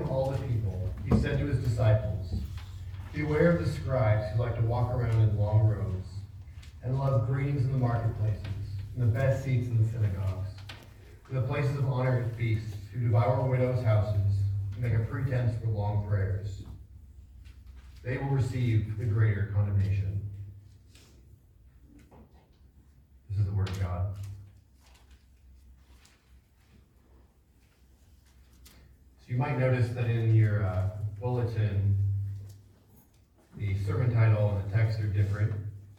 of all the people, he said to his disciples, "Beware of the scribes who like to walk around in long robes and love greetings in the marketplaces, and the best seats in the synagogues, and the places of honor at feasts, who devour widows' houses and make a pretense for long prayers. They will receive the greater condemnation." This is the word of God. So you might notice that in your bulletin, the sermon title and the text are different.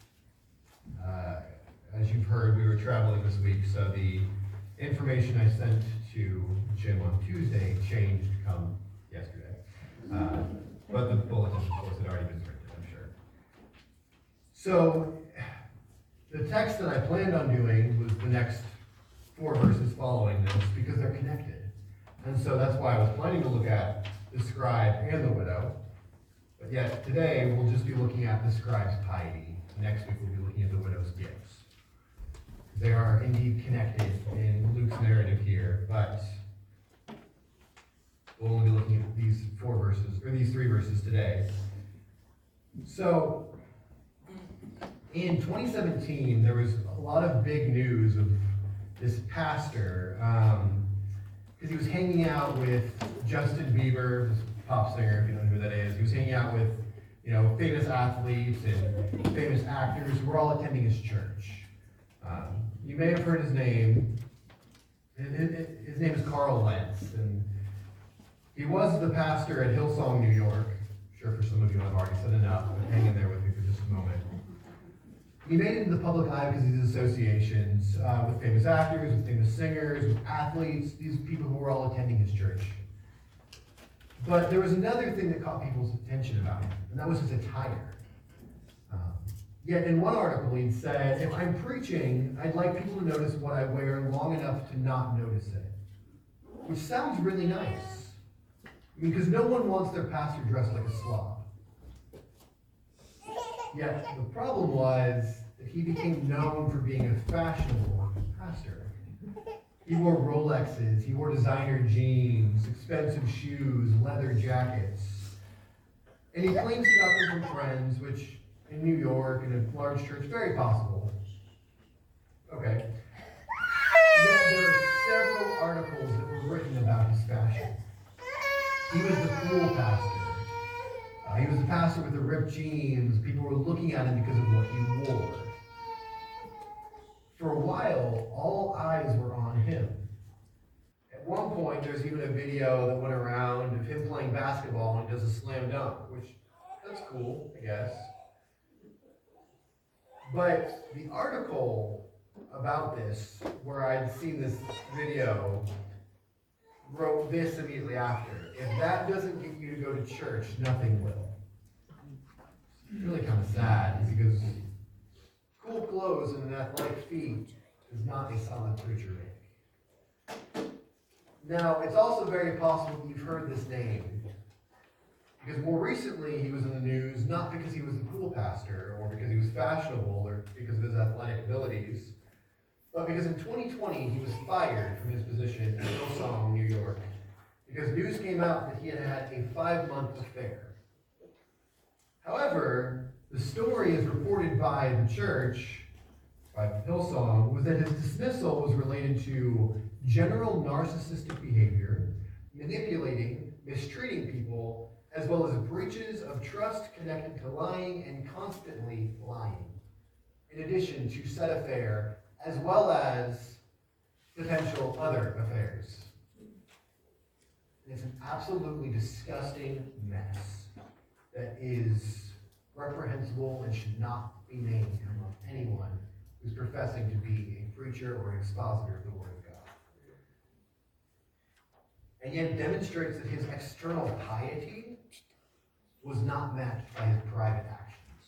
As you've heard, we were traveling this week, so the information I sent to Jim on Tuesday changed come yesterday. But the bulletin, of course, had already been printed, I'm sure. So the text that I planned on doing was the next 4 verses following this because they're connected. And so that's why I was planning to look at the scribe and the widow. But yet today we'll just be looking at the scribe's piety. Next week we'll be looking at the widow's gifts. They are indeed connected in Luke's narrative here, but we'll only be looking at these 4 verses, or these 3 verses today. So in 2017, there was a lot of big news of this pastor, because he was hanging out with Justin Bieber, this pop singer, if you don't know who that is. He was hanging out with, famous athletes and famous actors who were all attending his church. You may have heard his name. His name is Carl Lentz, and he was the pastor at Hillsong, New York. I'm sure for some of you I've already said enough, but hang in there with me for just a moment. He made it into the public eye because of these associations with famous actors, with famous singers, with athletes, these people who were all attending his church. But there was another thing that caught people's attention about him, and that was his attire. Yet in one article he said, "If I'm preaching, I'd like people to notice what I wear long enough to not notice it." Which sounds really nice. Because no one wants their pastor dressed like a slob. Yet the problem was that he became known for being a fashionable pastor. He wore Rolexes, he wore designer jeans, expensive shoes, leather jackets. And he claims he got them from friends, which in New York, in a large church, very possible. Okay. Yet there are several articles that were written about his fashion. He was the cool pastor. He was the pastor with the ripped jeans. People were looking at him because of what he wore. For a while, all eyes were on him. At one point, there's even a video that went around of him playing basketball and he does a slam dunk, which, that's cool, I guess. But the article about this, where I'd seen this video, wrote this immediately after: "If that doesn't get you to go to church, nothing will." It's really kind of sad, because cool clothes and an athletic feet is not a solid preacher make. Now, it's also very possible that you've heard this name, because more recently he was in the news not because he was the cool pastor or because he was fashionable or because of his athletic abilities, but because in 2020 he was fired from his position in Hillsong, New York, because news came out that he had had a 5-month affair. However, the story as reported by the church, by Hillsong, was that his dismissal was related to general narcissistic behavior, manipulating, mistreating people, as well as breaches of trust connected to lying and constantly lying, in addition to said affair, as well as potential other affairs. It's an absolutely disgusting mess that is reprehensible and should not be named among anyone who's professing to be a preacher or an expositor of the Word of God. And yet it demonstrates that his external piety was not matched by his private actions.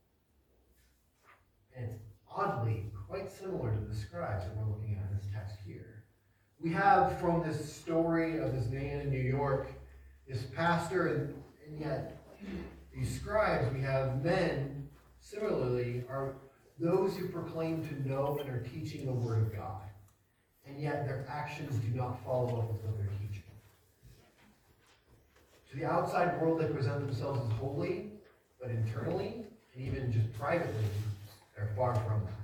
And it's oddly quite similar to the scribes that we're looking at in this text here. We have from this story of this man in New York, this pastor, and yet these scribes, we have men, similarly, are those who proclaim to know and are teaching the Word of God. And yet their actions do not follow up with what they're teaching. To the outside world, they present themselves as holy, but internally, and even just privately, they're far from that.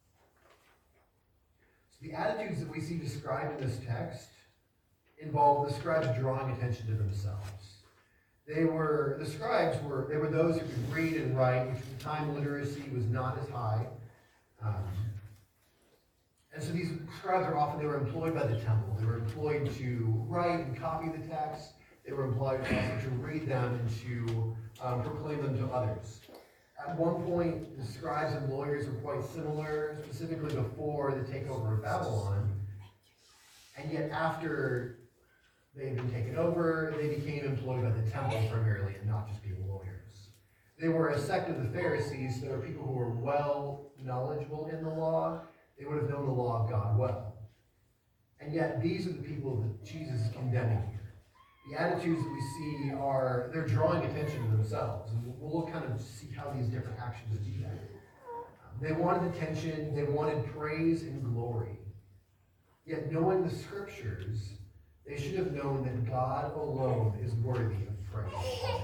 So the attitudes that we see described in this text involve the scribes drawing attention to themselves. They were those who could read and write, which at the time literacy was not as high. And so these scribes they were employed by the temple. They were employed to write and copy the text. They were employed also to read them and to proclaim them to others. At one point, the scribes and lawyers were quite similar, specifically before the takeover of Babylon. And yet after they had been taken over, they became employed by the temple primarily, and not just being lawyers. They were a sect of the Pharisees. They were people who were well knowledgeable in the law. They would have known the law of God well. And yet, these are the people that Jesus is condemning here. The attitudes that we see they're drawing attention to themselves. And we'll kind of see how these different actions do that. They wanted attention, they wanted praise and glory. Yet, knowing the scriptures, they should have known that God alone is worthy of praise.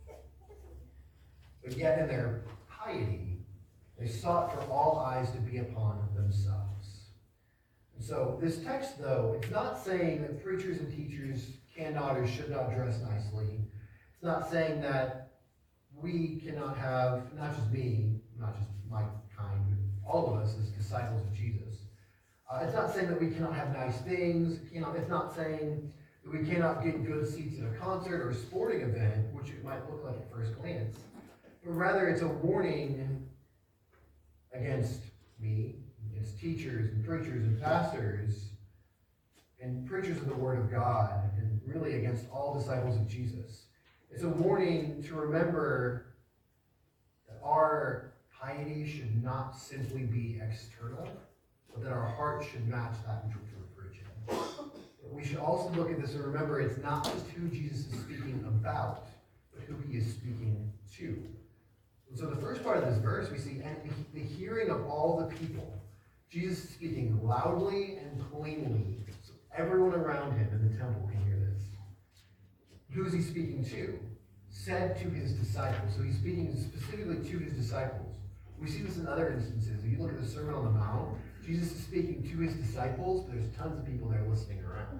But yet, in their piety, they sought for all eyes to be upon themselves. And so, this text, though, it's not saying that preachers and teachers cannot or should not dress nicely. It's not saying that we cannot have, not just me, not just my kind, but all of us as disciples of Jesus. It's not saying that we cannot have nice things. It's not saying that we cannot get good seats at a concert or a sporting event, which it might look like at first glance. But rather, it's a warning against me, against teachers and preachers and pastors and preachers of the Word of God, and really against all disciples of Jesus. It's a warning to remember that our piety should not simply be external, but that our heart should match that which we're preaching. But we should also look at this and remember it's not just who Jesus is speaking about, but who he is speaking to. And so the first part of this verse, we see the hearing of all the people. Jesus is speaking loudly and plainly, so everyone around him in the temple can hear this. Who is he speaking to? Said to his disciples. So he's speaking specifically to his disciples. We see this in other instances. If you look at the Sermon on the Mount, Jesus is speaking to his disciples, but there's tons of people there listening around.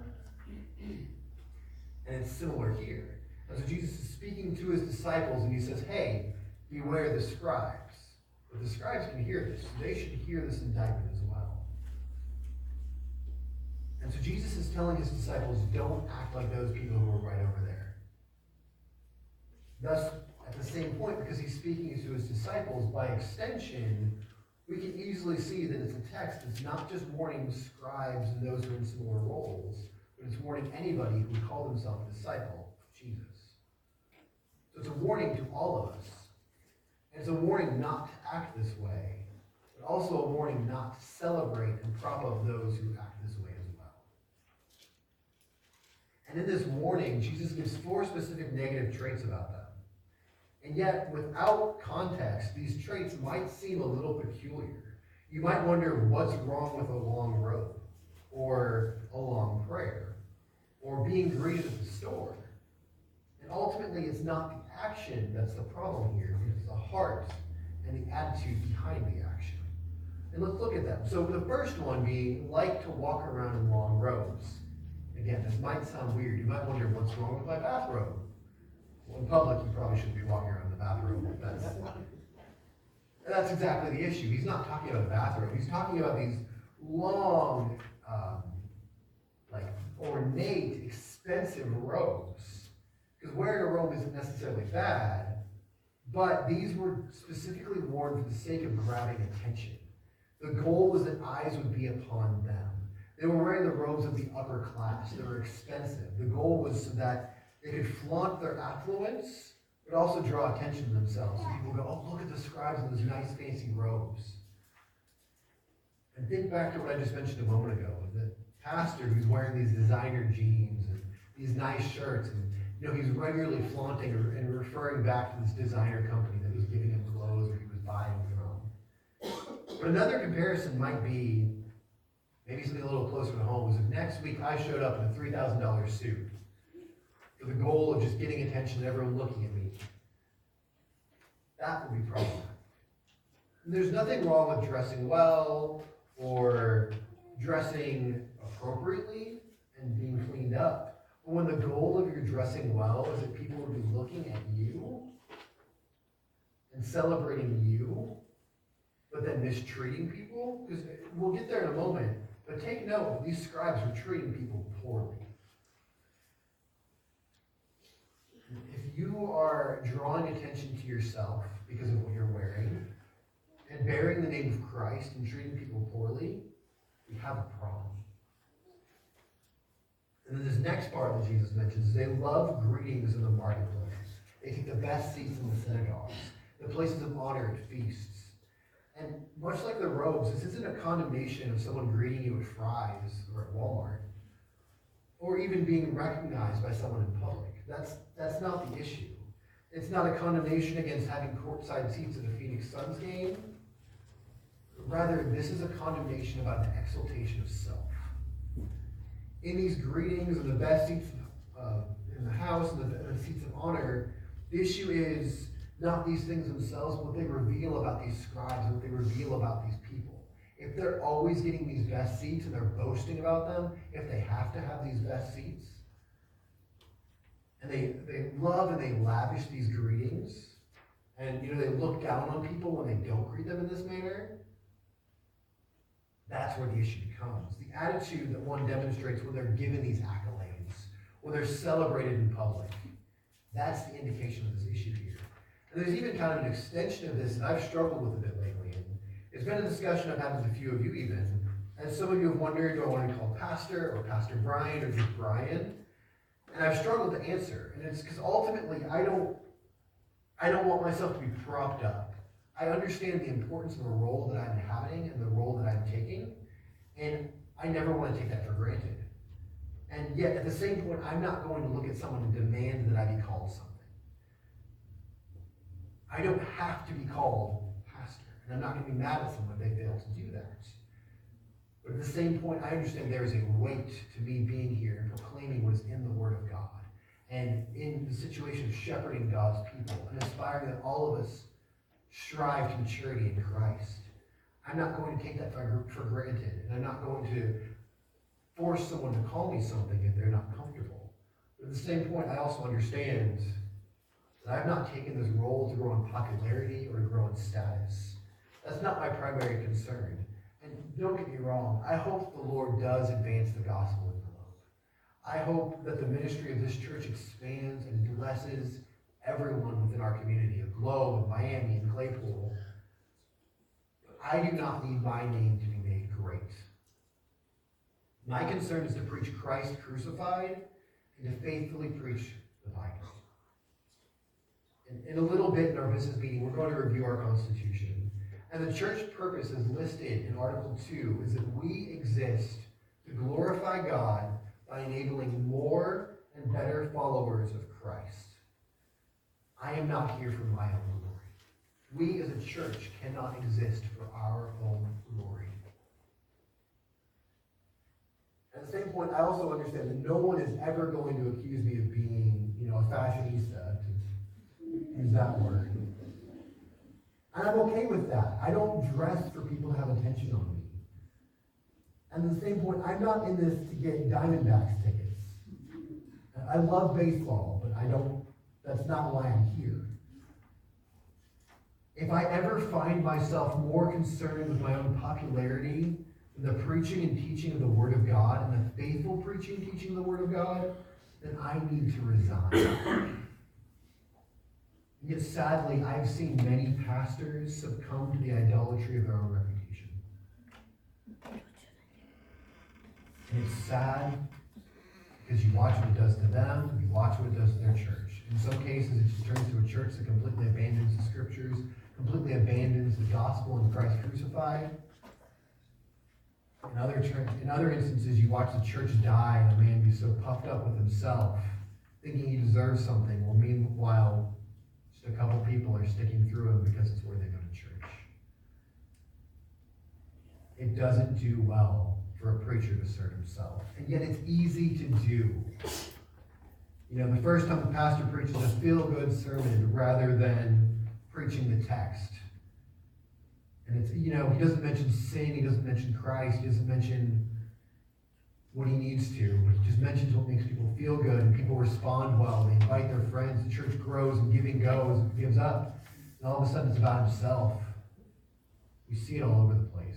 And it's similar here. And so Jesus is speaking to his disciples, and he says, hey, beware the scribes. But the scribes can hear this. So they should hear this indictment as well. And so Jesus is telling his disciples, don't act like those people who are right over there. Thus, at the same point, because he's speaking to his disciples, by extension, we can easily see that it's a text that's not just warning scribes and those who are in similar roles, but it's warning anybody who would call themselves a disciple of Jesus. So it's a warning to all of us. And it's a warning not to act this way, but also a warning not to celebrate and prop up those who act this way as well. And in this warning, Jesus gives 4 specific negative traits about them. And yet, without context, these traits might seem a little peculiar. You might wonder what's wrong with a long robe, or a long prayer, or being greeted at the store. And ultimately, it's not the action that's the problem here, it's the heart and the attitude behind the action. And let's look at them. So the first one being, like to walk around in long robes. Again, this might sound weird. You might wonder, what's wrong with my bathrobe? Well, in public, you probably shouldn't be walking around in the bathrobe. That's exactly the issue. He's not talking about a bathrobe. He's talking about these long, ornate, expensive robes. Because wearing a robe isn't necessarily bad, but these were specifically worn for the sake of grabbing attention. The goal was that eyes would be upon them. They were wearing the robes of the upper class. They were expensive. The goal was so that they could flaunt their affluence, but also draw attention to themselves. So people go, oh, look at the scribes in those nice fancy robes. And think back to what I just mentioned a moment ago, the pastor who's wearing these designer jeans and these nice shirts, and he's regularly flaunting and referring back to this designer company that was giving him clothes or he was buying from. But another comparison might be, maybe something a little closer to home, was if next week I showed up in a $3,000 suit. for the goal of just getting attention and everyone looking at me, that would be problematic. And there's nothing wrong with dressing well or dressing appropriately and being cleaned up. But when the goal of your dressing well is that people will be looking at you and celebrating you, but then mistreating people, because we'll get there in a moment, but take note, these scribes were treating people poorly. If you are drawing attention to yourself because of what you're wearing, and bearing the name of Christ and treating people poorly, we have a problem. And then this next part that Jesus mentions is they love greetings in the marketplace. They take the best seats in the synagogues, the places of honor at feasts. And much like the robes, this isn't a condemnation of someone greeting you at Fry's or at Walmart, or even being recognized by someone in public. That's not the issue. It's not a condemnation against having courtside seats at a Phoenix Suns game. Rather, this is a condemnation about the exaltation of self. In these greetings and the best seats in the house and the seats of honor, the issue is not these things themselves, but what they reveal about these scribes, what they reveal about these people. If they're always getting these best seats and they're boasting about them, if they have to have these best seats, and they love and they lavish these greetings, and they look down on people when they don't greet them in this manner, that's where the issue becomes. The attitude that one demonstrates when they're given these accolades, when they're celebrated in public, that's the indication of this issue here. And there's even kind of an extension of this that I've struggled with a bit lately. And it's been a discussion I've had with a few of you even. And some of you have wondered, do I want to be called Pastor or Pastor Brian or just Brian? And I've struggled to answer. And it's because ultimately I don't want myself to be propped up. I understand the importance of the role that I'm inhabiting and the role that I'm taking. And I never want to take that for granted. And yet at the same point, I'm not going to look at someone and demand that I be called something. I don't have to be called pastor, and I'm not going to be mad at someone if they fail to do that. But at the same point, I understand there is a weight to me being here and proclaiming what is in the Word of God, and in the situation of shepherding God's people, and aspiring that all of us strive to maturity in Christ. I'm not going to take that for granted, and I'm not going to force someone to call me something if they're not comfortable. But at the same point, I also understand that I've not taken this role to grow in popularity or to grow in status. That's not my primary concern. And don't get me wrong, I hope the Lord does advance the gospel in the world. I hope that the ministry of this church expands and blesses everyone within our community of Globe, and Miami, and Claypool. But I do not need my name to be made great. My concern is to preach Christ crucified and to faithfully preach the Bible. In a little bit in our business meeting, we're going to review our Constitution. And the church purpose is listed in Article 2 is that we exist to glorify God by enabling more and better followers of Christ. I am not here for my own glory. We as a church cannot exist for our own glory. At the same point, I also understand that no one is ever going to accuse me of being, a fashionista, to use that word. And I'm okay with that. I don't dress for people to have attention on me. And at the same point, I'm not in this to get Diamondbacks tickets. I love baseball, but that's not why I'm here. If I ever find myself more concerned with my own popularity than the preaching and teaching of the Word of God and the faithful preaching and teaching of the Word of God, then I need to resign. Yet sadly, I've seen many pastors succumb to the idolatry of their own reputation. And it's sad because you watch what it does to them, you watch what it does to their church. In some cases, it just turns to a church that completely abandons the scriptures, completely abandons the gospel and Christ crucified. In other instances, you watch the church die and a man be so puffed up with himself, thinking he deserves something, while meanwhile, just a couple people are sticking through him because it's where they go to church. It doesn't do well for a preacher to assert himself. And yet it's easy to do. The first time the pastor preaches a feel-good sermon rather than preaching the text. And it's, he doesn't mention sin, he doesn't mention Christ, he doesn't mention what he needs to, but he just mentions what makes people feel good, and people respond well, they invite their friends, the church grows, and giving goes, and gives up, and all of a sudden it's about himself. We see it all over the place.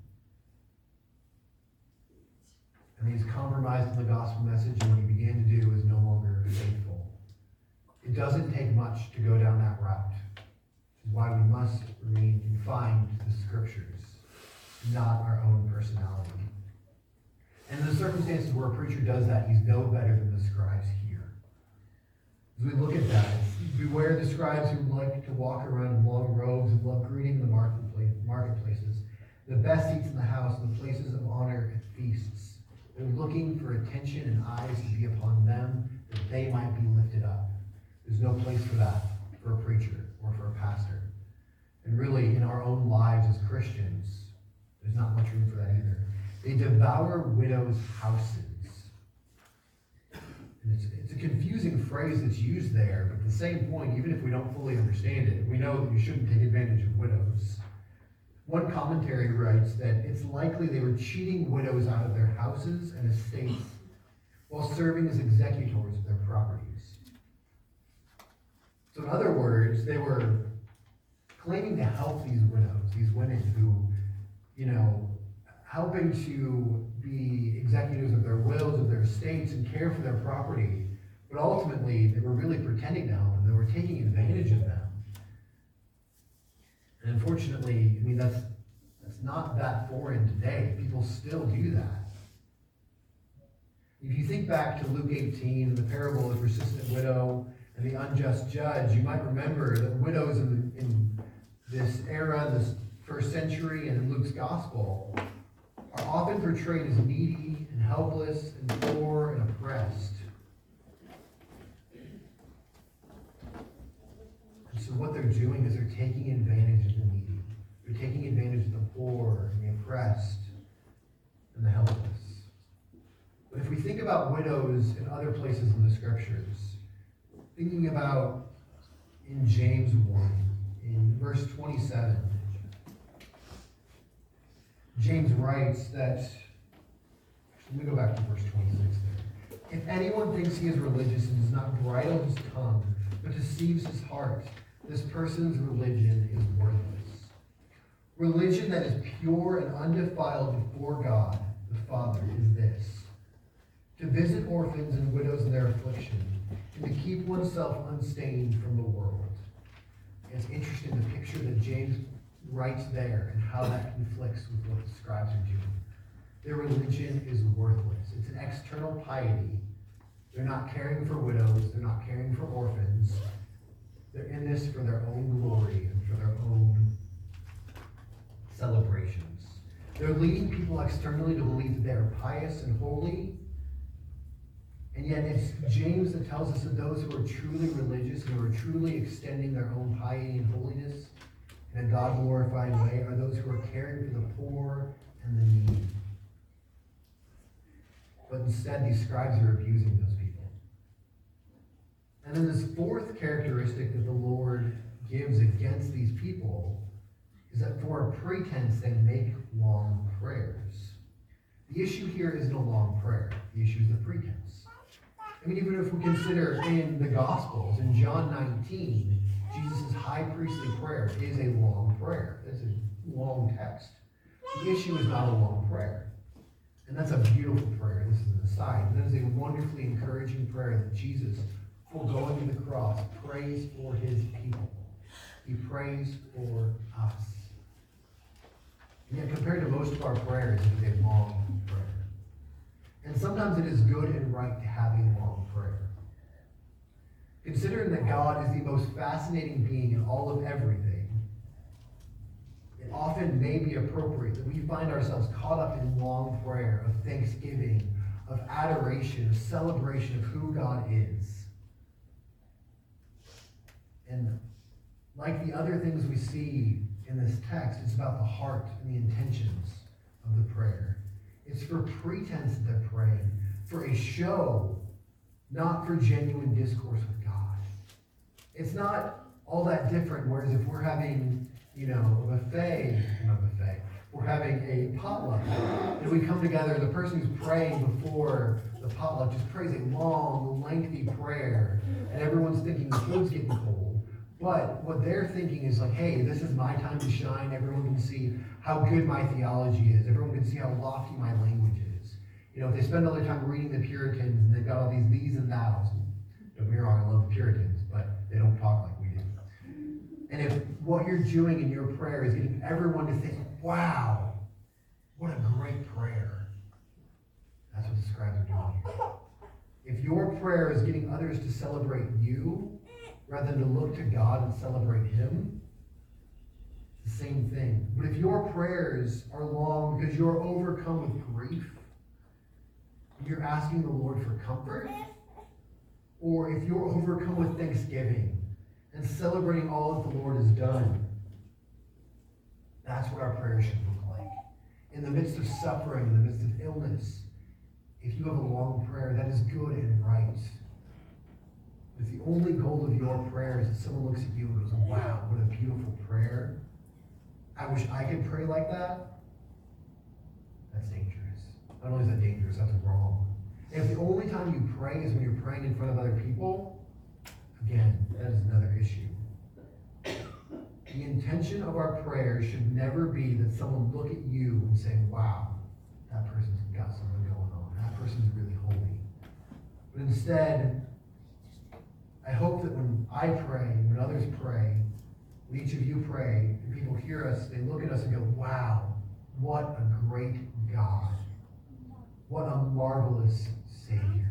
And he's compromised in the gospel message, and what he began to do is no longer faithful. It doesn't take much to go down that route, which is why we must remain confined to the scriptures, not our own personality. And in the circumstances where a preacher does that, he's no better than the scribes here. As we look at that, beware the scribes who like to walk around in long robes and love greeting the marketplaces, the best seats in the house, and the places of honor at feasts. They're looking for attention and eyes to be upon them, that they might be lifted up. There's no place for that for a preacher or for a pastor. And really, in our own lives as Christians, there's not much room for that either. They devour widows' houses. And it's a confusing phrase that's used there, but at the same point, even if we don't fully understand it, we know that we shouldn't take advantage of widows. One commentary writes that it's likely they were cheating widows out of their houses and estates while serving as executors of their properties. So in other words, they were claiming to help these widows, these women who, helping to be executors of their wills, of their estates, and care for their property. But ultimately, they were really pretending to help them. They were taking advantage of them. And unfortunately, that's not that foreign today. People still do that. If you think back to Luke 18, the parable of the persistent widow and the unjust judge, you might remember that widows in this era, this first century, and in Luke's gospel, are often portrayed as needy and helpless and poor and oppressed. And so what they're doing is they're taking advantage of the needy. They're taking advantage of the poor and the oppressed and the helpless. But if we think about widows in other places in the scriptures, thinking about in James 1, in verse 27, James writes that, let me go back to verse 26 there. If anyone thinks he is religious and does not bridle his tongue, but deceives his heart, this person's religion is worthless. Religion that is pure and undefiled before God, the Father, is this: to visit orphans and widows in their affliction, and to keep oneself unstained from the world. And it's interesting the picture that James writes there and how that conflicts with what the scribes are doing. Their religion is worthless. It's an external piety. They're not caring for widows. They're not caring for orphans. They're in this for their own glory and for their own celebrations. They're leading people externally to believe that they are pious and holy. And yet it's James that tells us that those who are truly religious and who are truly extending their own piety and holiness in a God-glorifying way are those who are caring for the poor and the needy. But instead, these scribes are abusing those people. And then this fourth characteristic that the Lord gives against these people is that for a pretense, they make long prayers. The issue here isn't a long prayer. The issue is the pretense. Even if we consider in the Gospels, in John 19, Jesus' high priestly prayer is a long prayer. It's a long text. The issue is not a long prayer. And that's a beautiful prayer. This is an aside. That is a wonderfully encouraging prayer that Jesus, before going to the cross, prays for his people. He prays for us. And yet, compared to most of our prayers, it is a long prayer. And sometimes it is good and right to have a long prayer. Considering that God is the most fascinating being in all of everything, it often may be appropriate that we find ourselves caught up in long prayer of thanksgiving, of adoration, of celebration of who God is. And like the other things we see in this text, it's about the heart and the intentions of the prayer. It's for pretense that they're praying, for a show not for genuine discourse with God. It's not all that different, whereas if we're having, we're having a potluck, and we come together, and the person who's praying before the potluck just prays a long, lengthy prayer, and everyone's thinking the food's getting cold. But what they're thinking is like, hey, this is my time to shine. Everyone can see how good my theology is. Everyone can see how lofty my language is. If they spend all their time reading the Puritans, and they've got all these these and thous. Don't get me wrong, I love the Puritans, but they don't talk like we do. And if what you're doing in your prayer is getting everyone to think, wow, what a great prayer. That's what the scribes are doing here. If your prayer is getting others to celebrate you, rather than to look to God and celebrate Him, it's the same thing. But if your prayers are long because you're overcome with grief, and you're asking the Lord for comfort, or if you're overcome with thanksgiving and celebrating all that the Lord has done, that's what our prayers should look like. In the midst of suffering, in the midst of illness, if you have a long prayer, that is good and right. If the only goal of your prayer is that someone looks at you and goes, wow, what a beautiful prayer. I wish I could pray like that. That's dangerous. Not only is that dangerous, that's wrong. And if the only time you pray is when you're praying in front of other people, again, that is another issue. The intention of our prayer should never be that someone look at you and say, wow, that person's got something going on. That person's really holy. But instead, I hope that when I pray, when others pray, when each of you pray, and people hear us, they look at us and go, wow, what a great God. What a marvelous Savior.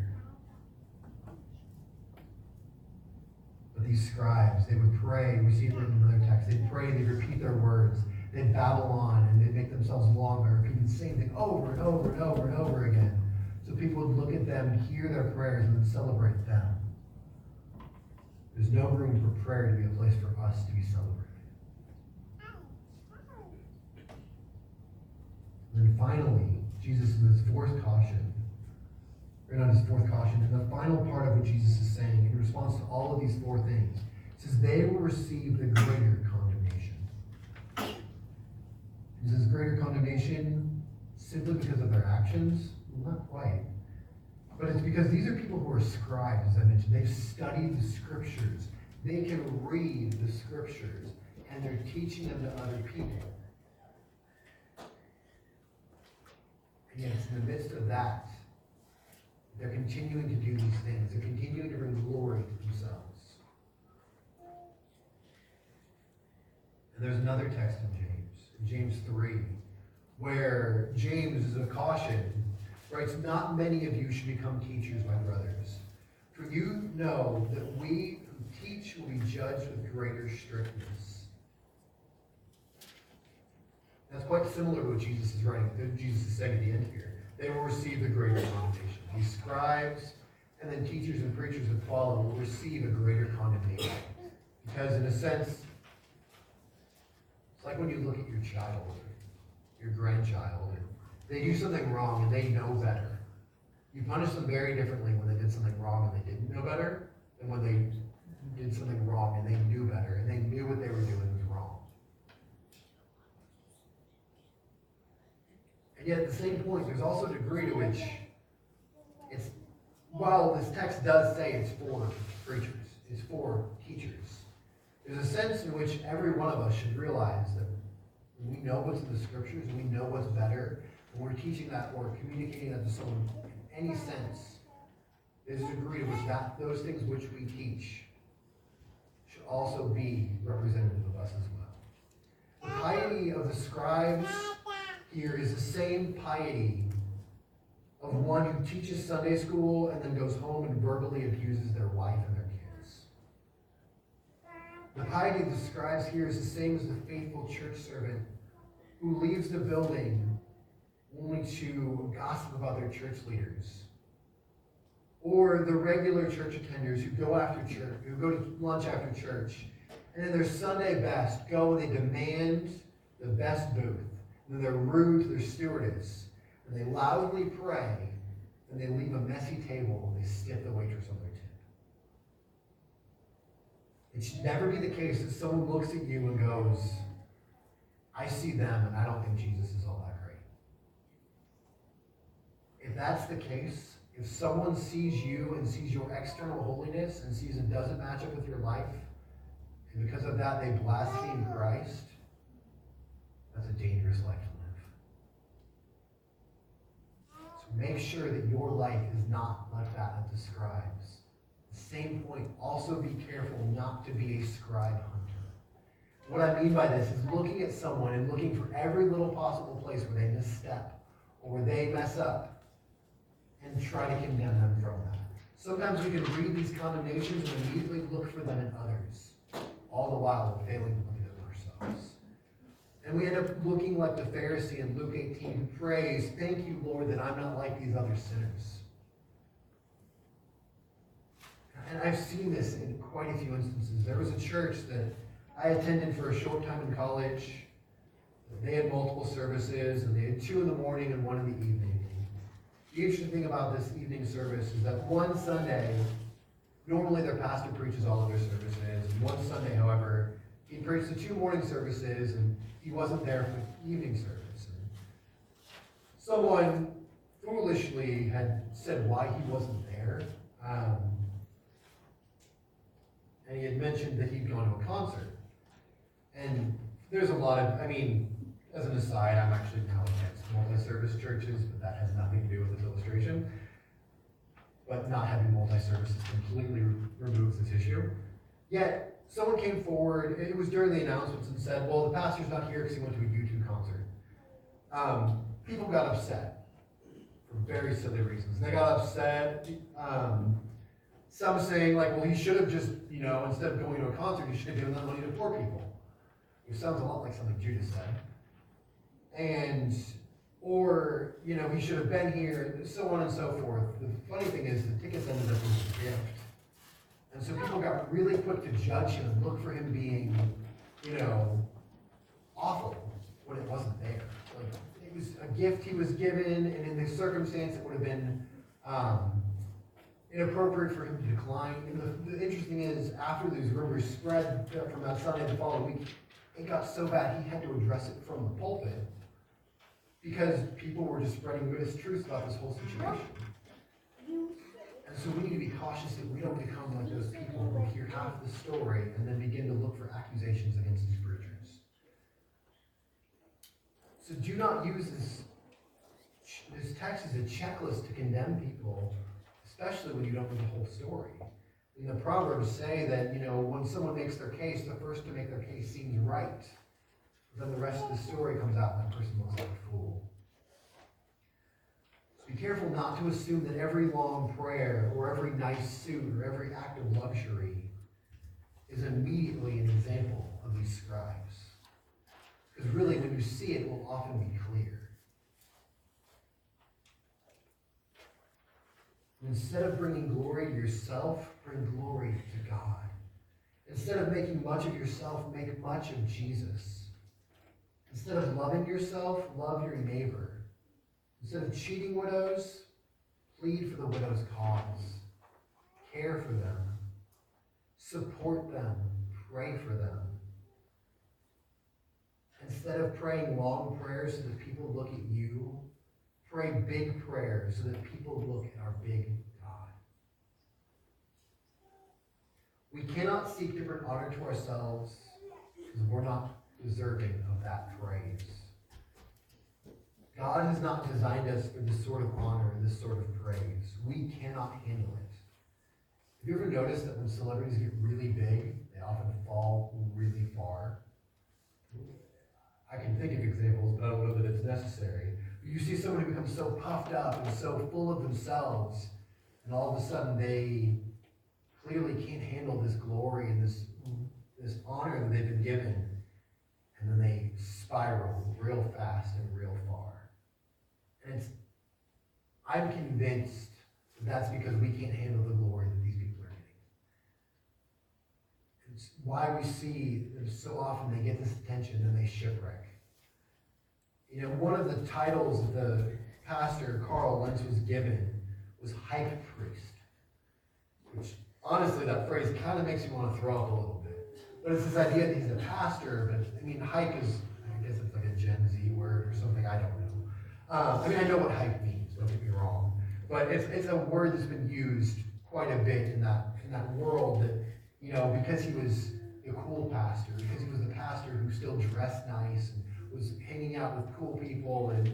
But these scribes, they would pray, we see it written in another text, they'd pray, they'd repeat their words, they'd babble on, and they'd make themselves longer, repeating the same thing over and over and over and over again. So people would look at them, hear their prayers, and then celebrate them. There's no room for prayer to be a place for us to be celebrated. And then finally, Jesus in his fourth caution, or not his fourth caution, in the final part of what Jesus is saying, in response to all of these four things, he says, they will receive the greater condemnation. Is this greater condemnation simply because of their actions? Well, not quite. But it's because these are people who are scribes, as I mentioned. They've studied the scriptures. They can read the scriptures, and they're teaching them to other people. And yet it's in the midst of that, they're continuing to do these things. They're continuing to bring glory to themselves. And there's another text in James 3, where James is a caution, writes, not many of you should become teachers, my brothers. For you know that we who teach will be judged with greater strictness. That's quite similar to what Jesus is writing. Jesus is saying at the end here. They will receive the greater condemnation. These scribes and then teachers and preachers that follow will receive a greater condemnation. Because in a sense, it's like when you look at your child, your grandchild, and they do something wrong and they know better. You punish them very differently when they did something wrong and they didn't know better than when they did something wrong and they knew better and they knew what they were doing was wrong. And yet at the same point, there's also a degree to which it's, while this text does say it's for preachers, it's for teachers, there's a sense in which every one of us should realize that we know what's in the scriptures and we know what's better, and we're teaching that or communicating that to someone in any sense. There's a degree to which those things which we teach should also be representative of us as well. The piety of the scribes here is the same piety of one who teaches Sunday school and then goes home and verbally abuses their wife and their kids. The piety of the scribes here is the same as the faithful church servant who leaves the building only to gossip about their church leaders. Or the regular church attenders who go after church, who go to lunch after church, and in their Sunday best go and they demand the best booth. And then they're rude to their stewardess. And they loudly pray and they leave a messy table and they stiff the waitress on their tip. It should never be the case that someone looks at you and goes, I see them and I don't think Jesus is all that great. If that's the case, if someone sees you and sees your external holiness and sees it doesn't match up with your life, and because of that they blaspheme Christ, that's a dangerous life to live. So make sure that your life is not like that of the scribes. The same point, also be careful not to be a scribe hunter. What I mean by this is looking at someone and looking for every little possible place where they misstep or where they mess up and try to condemn them from that. Sometimes we can read these condemnations and immediately look for them in others, all the while failing to look at them ourselves. And we end up looking like the Pharisee in Luke 18 who prays, thank you, Lord, that I'm not like these other sinners. And I've seen this in quite a few instances. There was a church that I attended for a short time in college. They had multiple services, and they had 2 in the morning and 1 in the evening. The interesting thing about this evening service is that one Sunday, normally their pastor preaches all of their services. And one Sunday, however, he preached the 2 morning services, and he wasn't there for the evening service. And someone foolishly had said why he wasn't there. And he had mentioned that he'd gone to a concert. And there's a lot of, as an aside, I'm actually now against multi-service churches, but that has nothing to do with this illustration. But not having multi-services completely removes this issue. Yet, someone came forward, it was during the announcements, and said, well, the pastor's not here because he went to a U2 concert. People got upset for very silly reasons. They got upset, some saying, like, well, he should have just, instead of going to a concert, he should have given that money to poor people. It sounds a lot like something Judas said. Or, he should have been here, so on and so forth. The funny thing is, the tickets ended up being a gift. And so people got really quick to judge him and look for him being, awful when it wasn't there. Like, it was a gift he was given, and in the circumstance, it would have been inappropriate for him to decline. And the interesting is, after these rumors spread from that Sunday the following week, it got so bad he had to address it from the pulpit because people were just spreading mistruths about this whole situation. And so we need to be cautious that we don't become like those people who hear half the story and then begin to look for accusations against these preachers. So do not use this text as a checklist to condemn people, especially when you don't know the whole story. And the Proverbs say that, when someone makes their case, the first to make their case seems right. Then the rest of the story comes out and that person looks like a fool. So be careful not to assume that every long prayer or every nice suit or every act of luxury is immediately an example of these scribes. Because really, when you see it, it will often be clear. Instead of bringing glory to yourself, bring glory to God. Instead of making much of yourself, make much of Jesus. Instead of loving yourself, love your neighbor. Instead of cheating widows, plead for the widow's cause. Care for them. Support them. Pray for them. Instead of praying long prayers so that people look at you, pray big prayers so that people look at our big God. We cannot seek different honor to ourselves because we're not deserving of that praise. God has not designed us for this sort of honor, this sort of praise. We cannot handle it. Have you ever noticed that when celebrities get really big, they often fall really far? I can think of examples, but I don't know that it's necessary. You see someone who becomes so puffed up and so full of themselves, and all of a sudden they clearly can't handle this glory and this honor that they've been given, and then they spiral real fast and real far. And I'm convinced that that's because we can't handle the glory that these people are getting. It's why we see that so often they get this attention and they shipwreck. One of the titles that the pastor, Carl Lentz, was given was hype priest. Which, honestly, that phrase kind of makes you want to throw up a little bit. But it's this idea that he's a pastor, but I mean, hype is, I guess it's like a Gen Z word or something, I don't know. I mean, I know what hype means, don't get me wrong. But it's a word that's been used quite a bit in that world that, you know, because he was a cool pastor, because he was a pastor who still dressed nice and was hanging out with cool people, and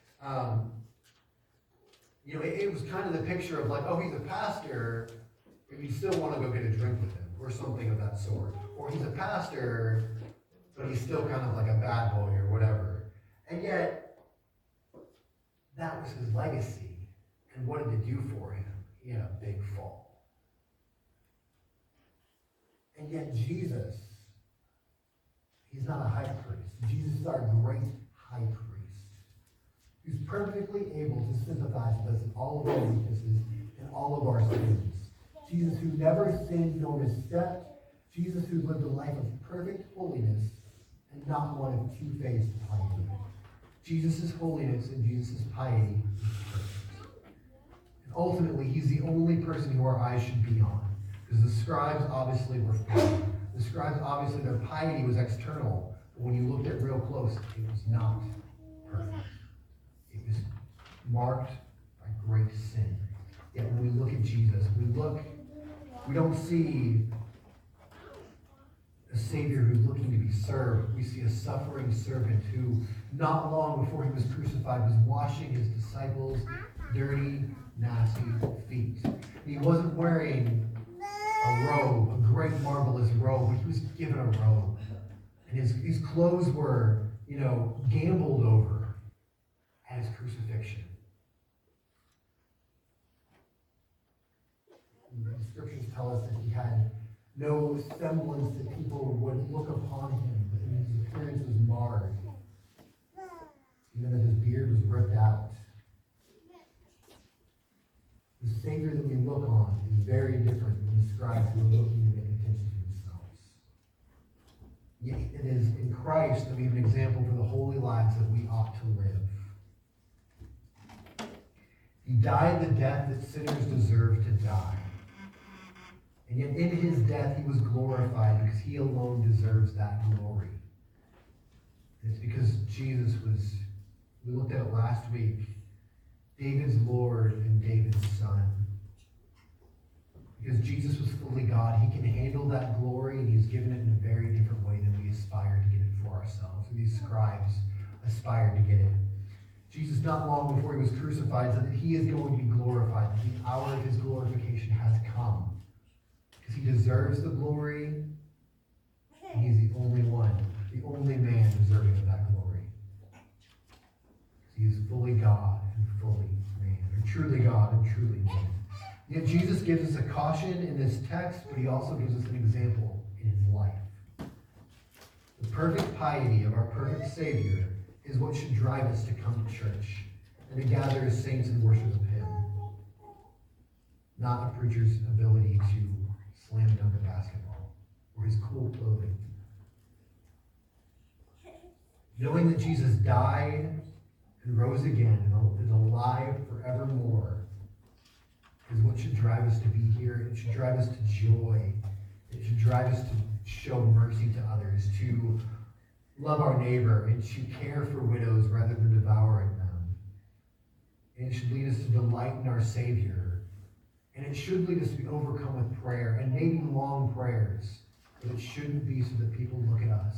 you know, it was kind of the picture of like, oh, he's a pastor, but you still want to go get a drink with him, or something of that sort. Or he's a pastor, but he's still kind of like a bad boy or whatever. And yet, that was his legacy. And what did it do for him? He had a big fall. And yet Jesus, he's not a high priest. Jesus is our great high priest, who's perfectly able to sympathize with us in all of our weaknesses and all of our sins. Jesus who never sinned nor misstepped. Jesus who lived a life of perfect holiness and not one of two-faced piety. Jesus' holiness and Jesus' piety is perfect. And ultimately, he's the only person who our eyes should be on. Because the scribes obviously were fake. The scribes obviously, their piety was external. But when you looked at real close, it was not perfect. It was marked by great sin. Yet when we look at Jesus, we don't see a Savior who's looking to be served. We see a suffering servant who, not long before he was crucified, was washing his disciples' dirty, nasty feet. He wasn't wearing a robe, a great marvelous robe, but he was given a robe. And his clothes were, you know, gambled over at his crucifixion. The scriptures tell us that he had no semblance that people would look upon him, but his appearance was marred. Even that his beard was ripped out. The Savior that we look on is very different than the scribes who are looking to make attention to themselves. Yet it is in Christ that we have an example for the holy lives that we ought to live. He died the death that sinners deserve to die. And yet in his death he was glorified because he alone deserves that glory. And it's because Jesus was, we looked at it last week, David's Lord and David's son. Because Jesus was fully God, he can handle that glory, and he's given it in a very different way than we aspire to get it for ourselves. And these scribes aspired to get it. Jesus, not long before he was crucified, said that he is going to be glorified, that the hour of his glorification has come. Because he deserves the glory, and he's the only one, the only man deserving of that glory. He is fully God and fully man, or truly God and truly man. Yet Jesus gives us a caution in this text, but he also gives us an example in his life. The perfect piety of our perfect Savior is what should drive us to come to church and to gather as saints in worship of him. Not a preacher's ability to slam dunk a basketball or his cool clothing. Knowing that Jesus died and rose again and is alive forevermore is what should drive us to be here. It should drive us to joy. It should drive us to show mercy to others, to love our neighbor, and to care for widows rather than devouring them. And it should lead us to delight in our Savior. And it should lead us to be overcome with prayer, and maybe long prayers. But it shouldn't be so that people look at us